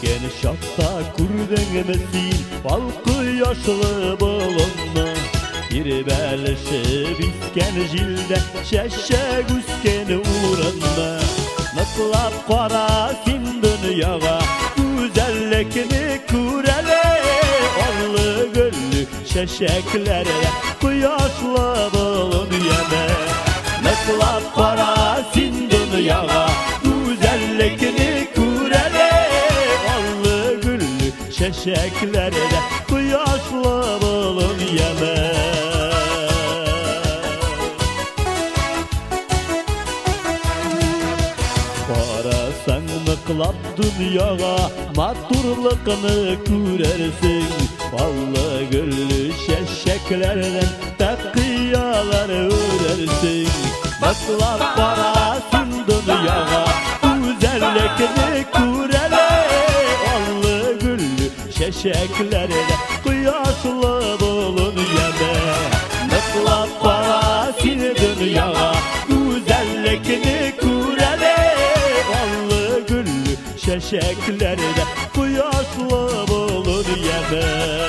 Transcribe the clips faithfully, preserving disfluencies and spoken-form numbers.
Geniş hatta kurdengemesin balkı yaşlı bolunma. Bir belişi bisken jilde şeşek üskeni uğranma. Nasılap qarasın dünyaga güzellikini kurele. Allı güllü şeşeklere kuyaşlı bolun yeme. Nasılap qarasın dünyaga güzellikini kurele. Allı güllü şeşeklere kuyaşlı bolun yeme. Qarasan mıqlap dünyaga maturlıqını көрersin. Ballı güllü şeşeklerden taqiyalar örersin. Mıqlap qarasın dünyaga güzellikini körele. Ballı güllü şeşeklerden kuyaşlı bolun yeme. Mıqlap qarasın dünyaga güzellikini körele. Şeşeklerde kuyaşlı bolun yeme.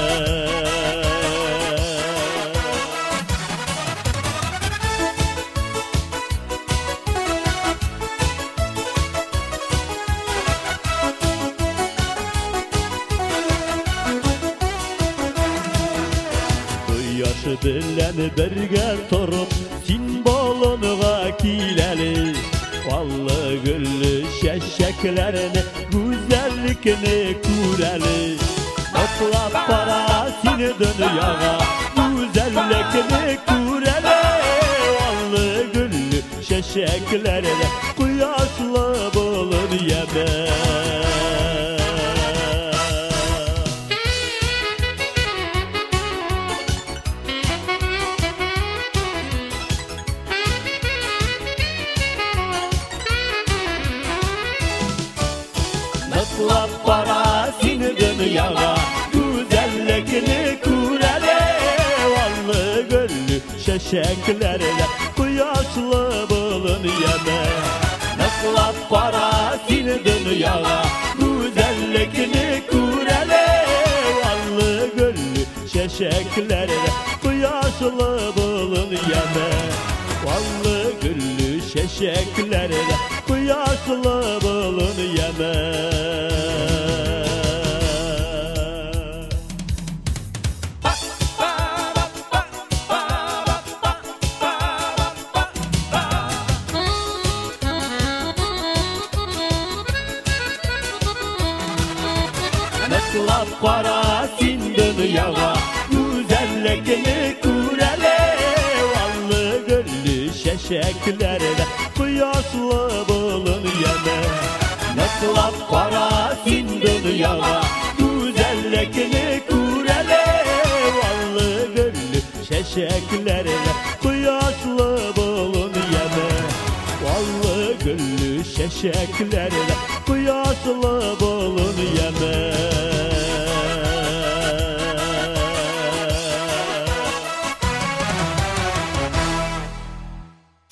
Kuyaş bilen birge turup sin bolunga kileli. Ballı güllü şeşeklerini güzellikini köreli. Mıqlap qarasın dünyaga güzellikini körele. Ballı güllü şeşeklerini kuyaşlı bolun yeme. Mıqlap qarasın dünyaga güzellikini körele. Ballı güllü şeşeklerle kuyaşlı bolun yeme. Mıqlap qarasın dünyaga güzellikini körele. Ballı güllü şeşeklerle kuyaşlı bolun yeme. Ballı güllü şeşeklerle kuyaşlı bolun yeme. Mıqlap qarasın dünyaga güzellikini körele. Ballı güllü şeşeklerle kuyaşlı bolun yeme. Mıqlap qarasın dünyaga güzellikini körele. Ballı güllü şeşeklerle kuyaşlı bolun yeme. Ballı güllü şeşeklerle